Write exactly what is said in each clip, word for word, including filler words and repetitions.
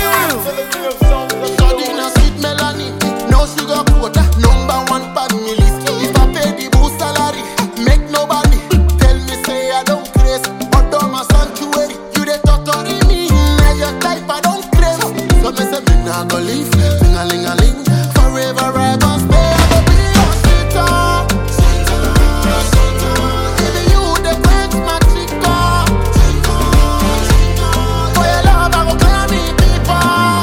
Sardina sweet Melanie, no sugar quota, number one pan me list. If I pay the boost salary, make nobody tell me say I don't craze. Although my sanctuary, you dey torturing me. Now your life I don't crave. So me say me nah go leave, sing a ling a ling, forever I gon' stay. I go be your sweetheart. Even you the quench my chica. For your love I go call me people.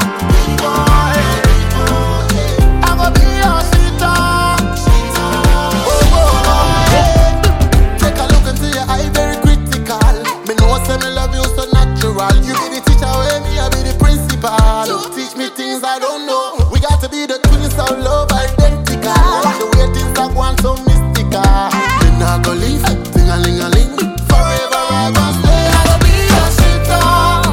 I go be your sweetheart. Oh, oh, oh, yeah. Take a look into your eye, very critical. Me know say me love you so natural. You be the teacher, where me I be the principal. Teach me things I don't know. We got to be the twins of love, identical. The way things are going so mystical. Me nah go leave, sing a ling a ling, forever I gon' stay. I go be your sweetheart.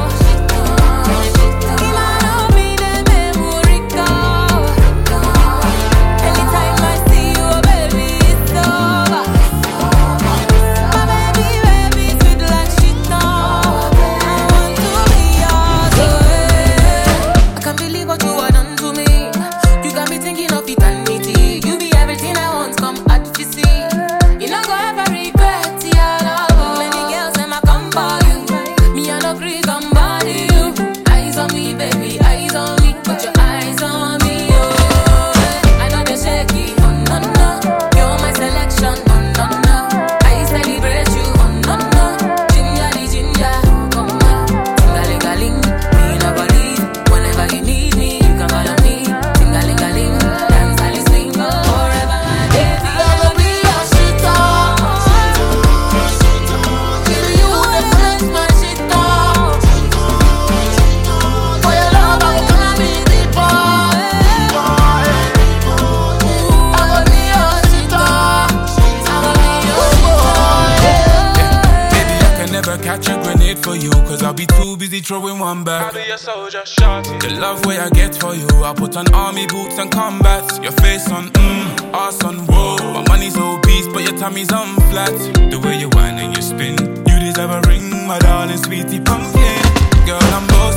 Anytime I see you, baby, it's over. My baby, baby, sweet like shit on. I want to be yours, oh, yeah. I can't believe what you have done to me. You got me thinking of eternity. You be everything I want, come at you see. You not go ever regret, yeah, love. Many girls them I come for you. Me I no agree, come body you. Eyes on me, baby, eyes on me. Put your eyes on me, oh. I know they're shaky, oh no no. You're my selection, oh no no. I celebrate you, oh no no. Ginger the ginger, come on. Tingalingaling, me never leave. Whenever you need me, you can call on me. Tingalingaling, dance all you swing, forever my baby. I go be your sweetheart. Even you the quench my chica. For your love I go call me people. I go be your sweetheart. I go be your sweetheart. Baby, I can never catch a grenade for you, cause I'll be too busy throwing one back. I'll be a soldier, shorty. The love way I get for you, I put on army boots and combat. Your face on mmm, ass on whoa. My money's obese, but your tummy's on flat. The way you whine and you spin, you deserve a ring, my darling sweetie pumpkin. Girl, I'm both